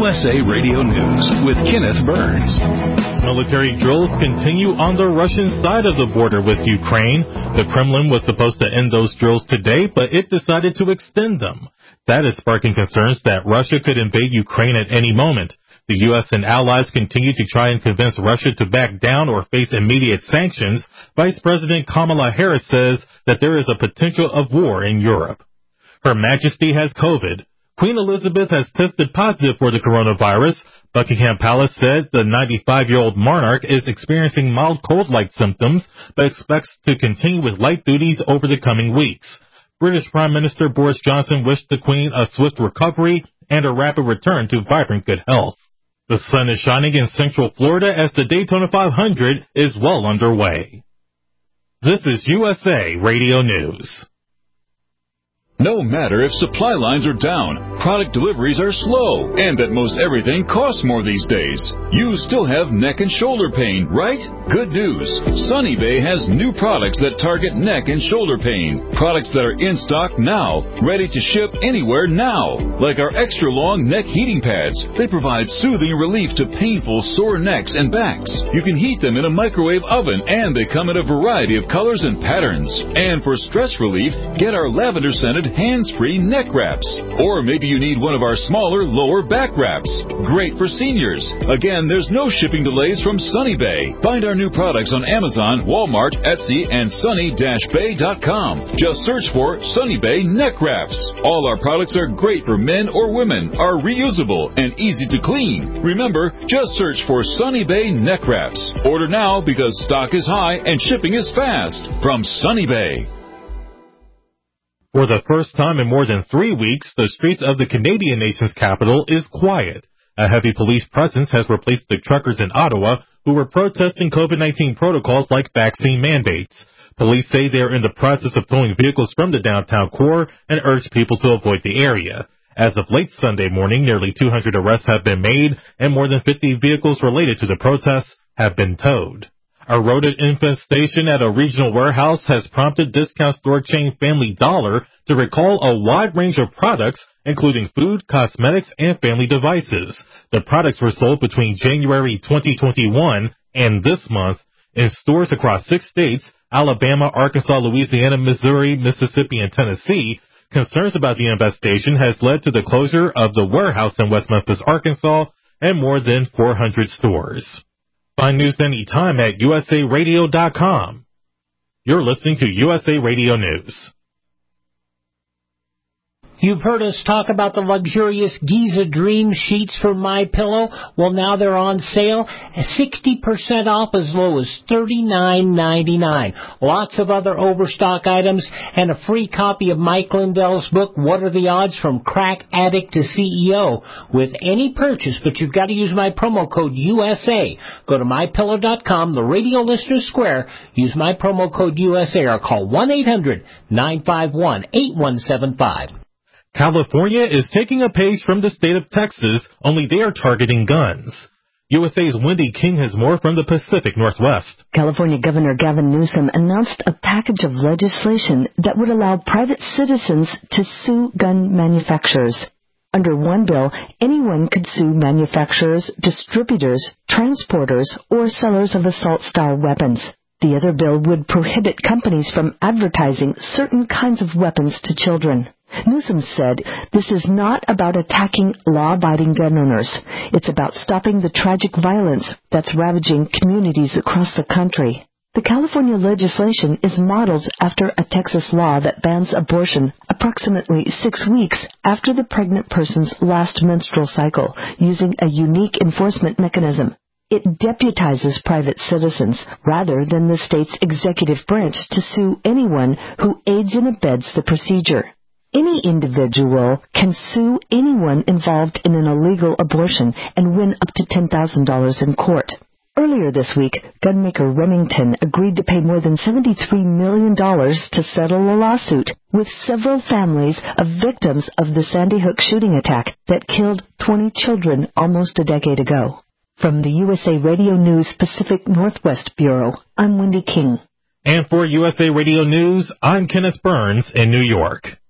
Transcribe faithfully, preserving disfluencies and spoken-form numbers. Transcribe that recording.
S A Radio News with Kenneth Burns. Military drills continue on the Russian side of the border with Ukraine. The Kremlin was supposed to end those drills today, but it decided to extend them. That is sparking concerns that Russia could invade Ukraine at any moment. The U S and allies continue to try and convince Russia to back down or face immediate sanctions. Vice President Kamala Harris says that there is a potential of war in Europe. Her Majesty has COVID. Queen Elizabeth has tested positive for the coronavirus. Buckingham Palace said the ninety-five-year-old monarch is experiencing mild cold-like symptoms, but expects to continue with light duties over the coming weeks. British Prime Minister Boris Johnson wished the Queen a swift recovery and a rapid return to vibrant good health. The sun is shining in Central Florida as the Daytona five hundred is well underway. This is U S A Radio News. No matter if supply lines are down, product deliveries are slow, and that most everything costs more these days, you still have neck and shoulder pain, right? Good news. Sunny Bay has new products that target neck and shoulder pain. Products that are in stock now, ready to ship anywhere now. Like our extra long neck heating pads. They provide soothing relief to painful sore necks and backs. You can heat them in a microwave oven, and they come in a variety of colors and patterns. And for stress relief, get our lavender scented hands-free neck wraps. Or maybe you need one of our smaller lower back wraps. Great for seniors. Again, there's no shipping delays from Sunny Bay. Find our new products on Amazon, Walmart, Etsy, and sunny dash bay dot com. Just search for Sunny Bay neck wraps. All our products are great for men or women, are reusable, and easy to clean. Remember, just search for Sunny Bay neck wraps. Order now because stock is high and shipping is fast. From Sunny Bay. For the first time in more than three weeks, the streets of the Canadian nation's capital is quiet. A heavy police presence has replaced the truckers in Ottawa who were protesting COVID nineteen protocols like vaccine mandates. Police say they are in the process of towing vehicles from the downtown core and urge people to avoid the area. As of late Sunday morning, nearly two hundred arrests have been made and more than fifty vehicles related to the protests have been towed. A rodent infestation at a regional warehouse has prompted discount store chain Family Dollar to recall a wide range of products, including food, cosmetics, and family devices. The products were sold between January twenty twenty-one and this month in stores across six states, Alabama, Arkansas, Louisiana, Missouri, Mississippi, and Tennessee. Concerns about the infestation has led to the closure of the warehouse in West Memphis, Arkansas, and more than four hundred stores. Find news anytime at U S A radio dot com. You're listening to U S A Radio News. You've heard us talk about the luxurious Giza Dream sheets for MyPillow. Well, now they're on sale, sixty percent off as low as thirty-nine ninety-nine. Lots of other overstock items and a free copy of Mike Lindell's book, What Are the Odds from Crack Addict to C E O, with any purchase, but you've got to use my promo code U S A. Go to my pillow dot com, the Radio Listener Square, use my promo code U S A, or call one eight hundred nine five one eight one seven five. California is taking a page from the state of Texas, only they are targeting guns. U S A's Wendy King has more from the Pacific Northwest. California Governor Gavin Newsom announced a package of legislation that would allow private citizens to sue gun manufacturers. Under one bill, anyone could sue manufacturers, distributors, transporters, or sellers of assault-style weapons. The other bill would prohibit companies from advertising certain kinds of weapons to children. Newsom said, "This is not about attacking law-abiding gun owners. It's about stopping the tragic violence that's ravaging communities across the country." The California legislation is modeled after a Texas law that bans abortion approximately six weeks after the pregnant person's last menstrual cycle, using a unique enforcement mechanism. It deputizes private citizens rather than the state's executive branch to sue anyone who aids and abets the procedure. Any individual can sue anyone involved in an illegal abortion and win up to ten thousand dollars in court. Earlier this week, gunmaker Remington agreed to pay more than seventy-three million dollars to settle a lawsuit with several families of victims of the Sandy Hook shooting attack that killed twenty children almost a decade ago. From the U S A Radio News Pacific Northwest Bureau, I'm Wendy King. And for U S A Radio News, I'm Kenneth Burns in New York.